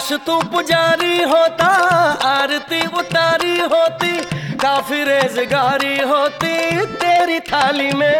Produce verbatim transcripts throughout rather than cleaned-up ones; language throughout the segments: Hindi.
काश तू पुजारी होता, आरती उतारी होती, काफी रेज़गारी होती तेरी थाली में।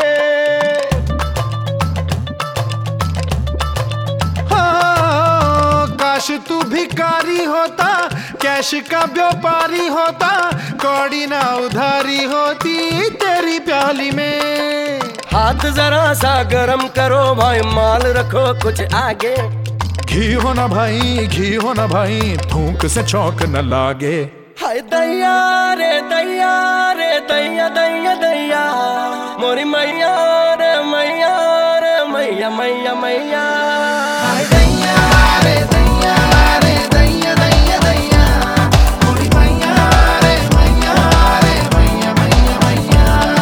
हाँ, काश तू भिखारी होता, कैश का व्यापारी होता, कौड़ी ना उधारी होती तेरी प्याली में। हाथ जरा सा गरम करो भाई, माल रखो कुछ आगे। घी हो ना भाई, घी हो ना भाई, थूक से चौक न लागे। हाय दैया रे दैया रे दैया दैया दैया, मोरी मैया रे मैया रे मैया मैया मैया। हाय दैया रे दैया रे दैया दैया दैया, मोरी मैया रे मैया रे मैया मैया मैया।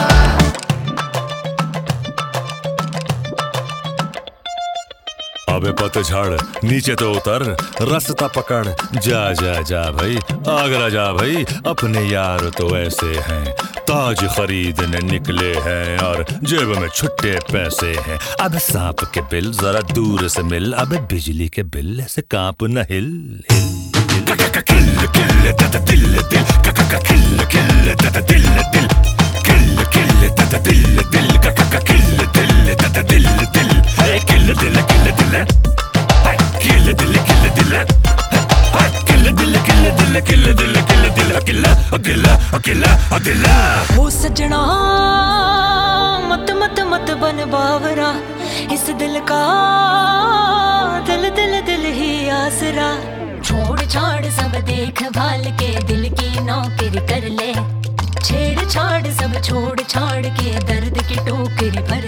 अबे पतझड़ नीचे तो उतर, रास्ता पकड़, जा जा जा भाई आगरा जा भाई। अपने यार तो ऐसे हैं, ताज खरीदने निकले हैं और जेब में छुट्टे पैसे हैं। अब सांप के बिल जरा दूर से मिल, अब बिजली के बिल से कांप न हिल हिल हिल। किल किल तत दिल दिल, किल किल तत दिल दिल, किल किल तत दिल दिल, किल दिल तत दिल दिल, किल दिल किल दिल, किल दिल किल दिल, किल दिल किल दिल, किल दिल किल दिल, अकेला अकेला अकेला अकेला। ओ सजना मत मत मत बन बावरा, इस दिल का दिल दिल दिल ही आसरा। छोड़ छाड़ सब देख भाल के, दिल की नौकरी कर ले। छेड़ छाड़ सब छोड़ छाड़ के, दर्द की टोकरी भर